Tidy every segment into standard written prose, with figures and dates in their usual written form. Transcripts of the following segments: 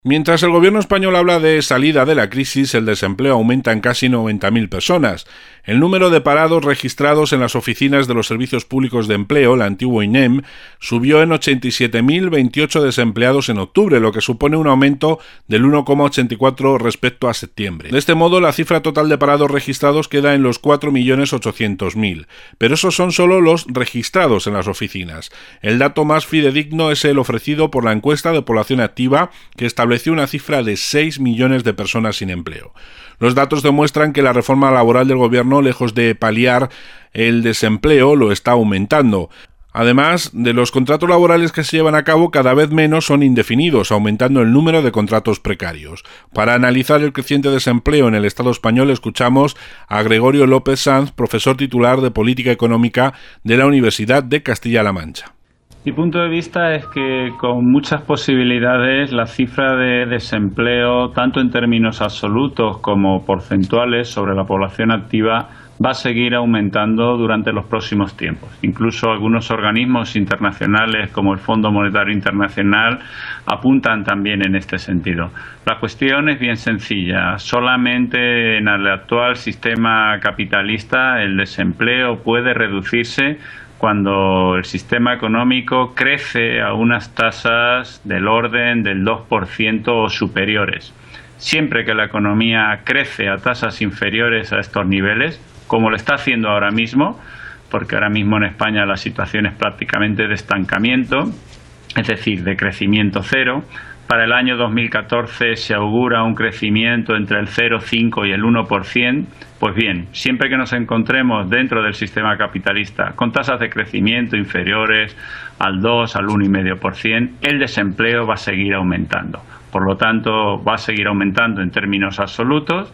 Mientras el gobierno español habla de salida de la crisis, el desempleo aumenta en casi 90.000 personas. El número de parados registrados en las oficinas de los servicios públicos de empleo, el antiguo INEM, subió en 87.028 desempleados en octubre, lo que supone un aumento del 1,84 respecto a septiembre. De este modo, la cifra total de parados registrados queda en los 4.800.000, pero esos son solo los registrados en las oficinas. El dato más fidedigno es el ofrecido por la encuesta de población activa, que estableció una cifra de 6 millones de personas sin empleo. Los datos demuestran que la reforma laboral del gobierno, lejos de paliar el desempleo, lo está aumentando. Además de los contratos laborales que se llevan a cabo, cada vez menos son indefinidos, aumentando el número de contratos precarios. Para analizar el creciente desempleo en el Estado español, escuchamos a Gregorio López Sanz, profesor titular de Política Económica de la Universidad de Castilla-La Mancha. Mi punto de vista es que con muchas posibilidades la cifra de desempleo, tanto en términos absolutos como porcentuales sobre la población activa, va a seguir aumentando durante los próximos tiempos. Incluso algunos organismos internacionales como el Fondo Monetario Internacional apuntan también en este sentido. La cuestión es bien sencilla. Solamente en el actual sistema capitalista el desempleo puede reducirse cuando el sistema económico crece a unas tasas del orden del 2% o superiores. Siempre que la economía crece a tasas inferiores a estos niveles, como lo está haciendo ahora mismo, porque ahora mismo en España la situación es prácticamente de estancamiento, es decir, de crecimiento cero. Para el año 2014 se augura un crecimiento entre el 0,5 y el 1%. Pues bien, siempre que nos encontremos dentro del sistema capitalista con tasas de crecimiento inferiores al 2, al 1,5%, el desempleo va a seguir aumentando. Por lo tanto, va a seguir aumentando en términos absolutos,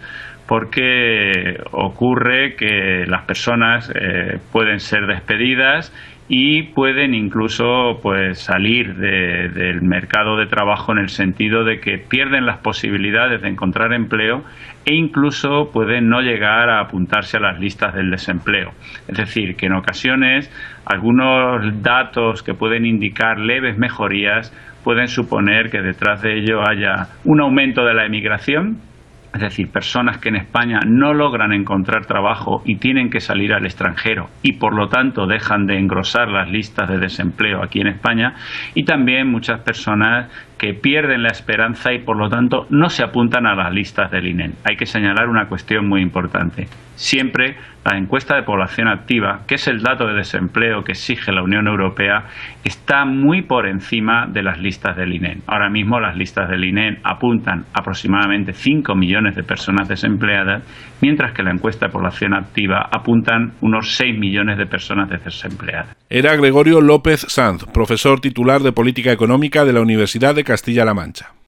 porque ocurre que las personas pueden ser despedidas y pueden incluso salir del mercado de trabajo en el sentido de que pierden las posibilidades de encontrar empleo e incluso pueden no llegar a apuntarse a las listas del desempleo. Es decir, que en ocasiones algunos datos que pueden indicar leves mejorías pueden suponer que detrás de ello haya un aumento de la emigración. Es decir, personas que en España no logran encontrar trabajo y tienen que salir al extranjero y por lo tanto dejan de engrosar las listas de desempleo aquí en España, y también muchas personas que pierden la esperanza y por lo tanto no se apuntan a las listas del INEM. Hay que señalar una cuestión muy importante. Siempre la encuesta de población activa, que es el dato de desempleo que exige la Unión Europea, está muy por encima de las listas del INEM. Ahora mismo las listas del INEM apuntan aproximadamente 5 millones de personas desempleadas, mientras que la encuesta de población activa apuntan unos 6 millones de personas desempleadas. Era Gregorio López Sanz, profesor titular de Política Económica de la Universidad de Castilla-La Mancha.